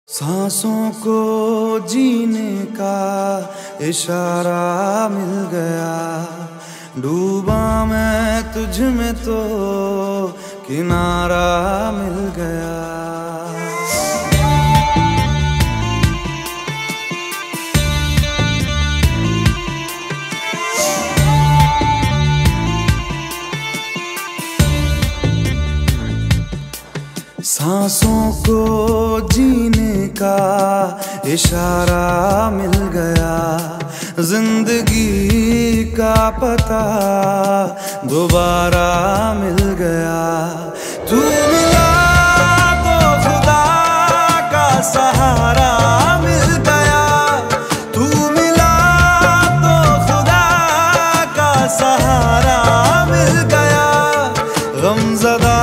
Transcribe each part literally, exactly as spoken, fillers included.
सांसों को जीने का इशारा मिल गया, डूबा मैं तुझ में तो किनारा मिल गया। सांसों को जीने का इशारा मिल गया, जिंदगी का पता दोबारा मिल गया। तू मिला तो खुदा का सहारा मिल गया, तू मिला तो खुदा का सहारा मिल गया। गमज़दा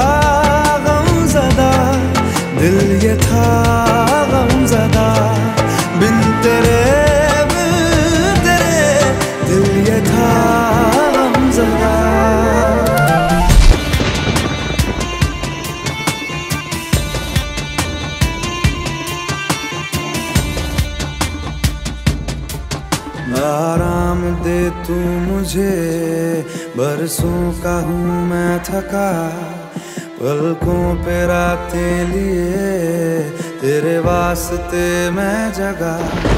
दिल ये था गमज़दा, बिन तेरे बिन तेरे दिल ये था गमज़दा। आराम दे तू मुझे, बरसों का हूँ मैं थका, पलकों पे रातें लिए तेरे वास्ते मैं जगा।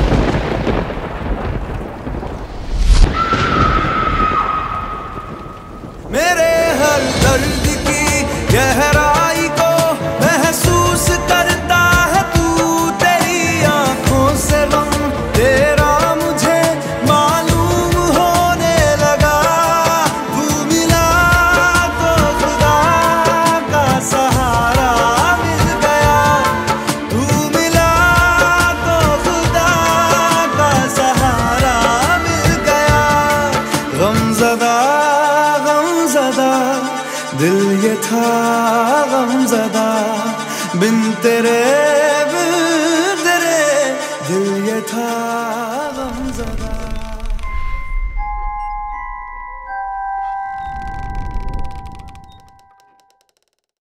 मेरे हर दर्द की गहराई को महसूस करता है तू, तेरी आंखों से गम तेरा मुझे मालूम होने लगा। तू मिला तो खुदा का सहारा मिल गया, तू मिला तो खुदा का सहारा मिल गया। गमज़दा गमज़दा दिल ये था गमज़दा, बिन तेरे बिन तेरे दिल ये था।